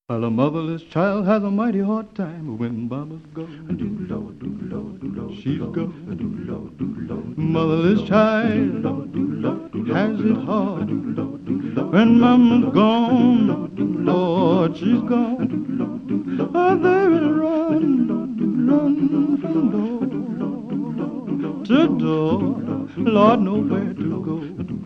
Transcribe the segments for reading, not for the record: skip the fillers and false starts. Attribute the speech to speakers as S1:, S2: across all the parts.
S1: Well, a motherless child has a mighty hard time when mama's gone. She's gone. Motherless child has it hard when mama's gone. Lord, she's gone. Oh, they will run from door to door. Lord, nowhere to go.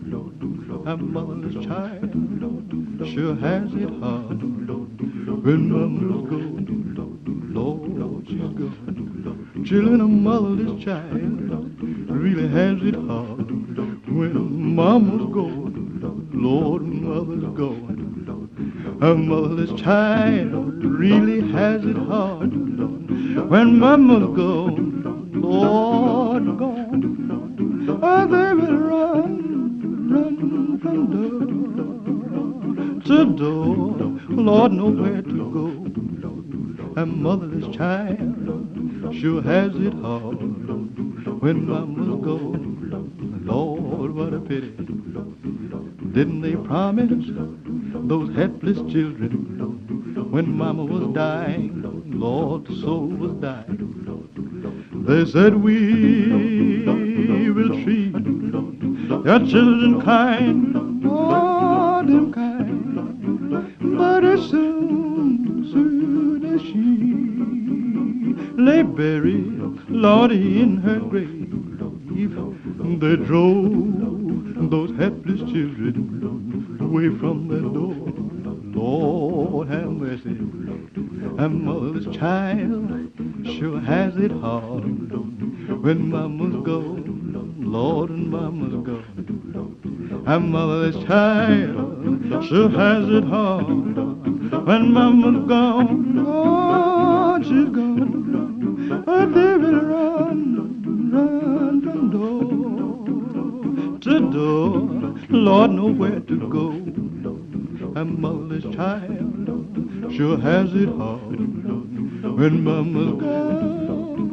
S1: A motherless child sure has it hard when mama's gone. Lord, she's gone. Children, a motherless child really has it hard when mama's gone. Lord, mother's gone. A motherless child really has it hard when mama's gone. Lord, gone. Oh, they will run from door to door. Lord, nowhere to go. A motherless child sure has it hard when mama's gone. Lord, what a pity. Didn't they promise those helpless children when mama was dying? Lord, the soul was dying. They said we will treat your children kind, oh, them kind. But as soon as she lay buried, Lordy, in her grave, they drove those helpless children away from their door. Lord, have mercy. A motherless child sure has it hard when mama's gone. Lord, and mama's gone. A motherless child sure has it hard when mama's gone. Lord, she's gone. Oh, they will run from door to door. Lord, nowhere to go. A motherless child sure has it hard when mama's gone.